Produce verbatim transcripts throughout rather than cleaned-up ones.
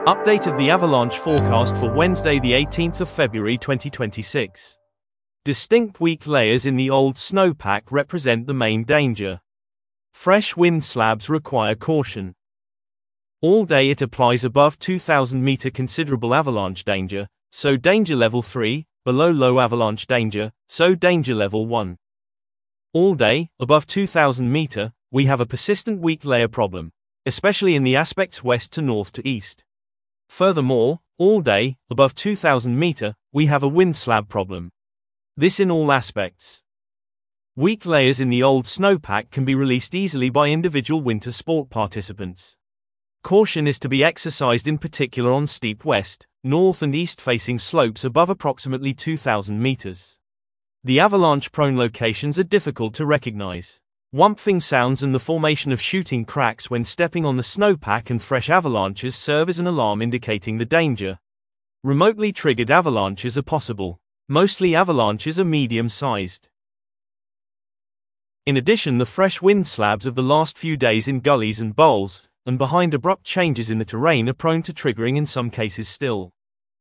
Update of the avalanche forecast for Wednesday the eighteenth of February twenty twenty-six. Distinct weak layers in the old snowpack represent the main danger. Fresh wind slabs require caution. All day it applies above two thousand meter considerable avalanche danger, so danger level three, below low avalanche danger, so danger level one. All day, above two thousand meter, we have a persistent weak layer problem, especially in the aspects west to north to east. Furthermore, all day, above two thousand meter, we have a wind slab problem. This in all aspects. Weak layers in the old snowpack can be released easily by individual winter sport participants. Caution is to be exercised in particular on steep west, north and east facing slopes above approximately two thousand meters. The avalanche-prone locations are difficult to recognize. Whumping sounds and the formation of shooting cracks when stepping on the snowpack and fresh avalanches serve as an alarm indicating the danger. Remotely triggered avalanches are possible. Mostly avalanches are medium-sized. In addition, the fresh wind slabs of the last few days in gullies and bowls, and behind abrupt changes in the terrain are prone to triggering in some cases still.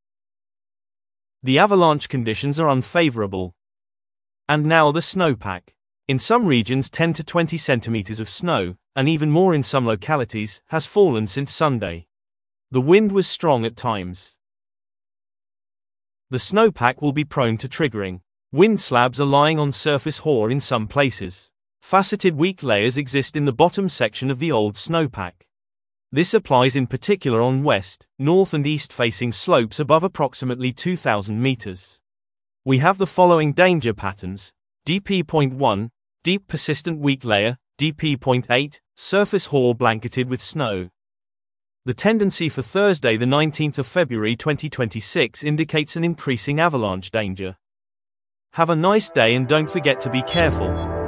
The avalanche conditions are unfavorable. And now the snowpack. In some regions ten to twenty centimeters of snow, and even more in some localities, has fallen since Sunday. The wind was strong at times. The snowpack will be prone to triggering. Wind slabs are lying on surface hoar in some places. Faceted weak layers exist in the bottom section of the old snowpack. This applies in particular on west, north and east facing slopes above approximately two thousand meters. We have the following danger patterns: D P point one, deep persistent weak layer, D P point eight, surface hoar blanketed with snow. The tendency for Thursday the nineteenth of February twenty twenty-six indicates an increasing avalanche danger. Have a nice day and don't forget to be careful.